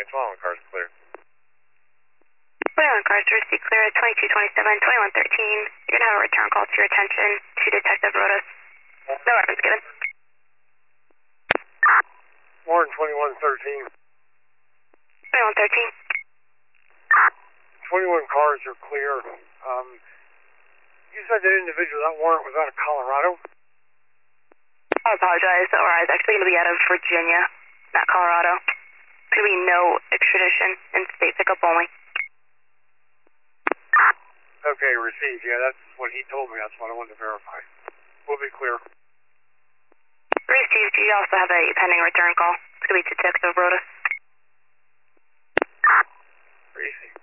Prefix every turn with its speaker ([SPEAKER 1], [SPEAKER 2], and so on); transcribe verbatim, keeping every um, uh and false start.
[SPEAKER 1] twenty-one cars clear.
[SPEAKER 2] twenty-one cars, receipt clear at twenty-two twenty-seven, twenty-one thirteen. You're going to have a return call to your attention to Detective Rodas. No reference given.
[SPEAKER 1] Warren twenty-one thirteen.
[SPEAKER 2] twenty-one thirteen.
[SPEAKER 1] twenty-one cars are clear. Um, you said that individual, that warrant was out of Colorado?
[SPEAKER 2] I apologize. The O R I is actually going to be out of Virginia, not Colorado. There's going to be no extradition and state pickup only.
[SPEAKER 1] Okay, received. Yeah, that's what he told me. That's what I wanted to verify. We'll be clear.
[SPEAKER 2] Received. You also have a pending return call. It's going to be Detective Rodas.
[SPEAKER 1] Received.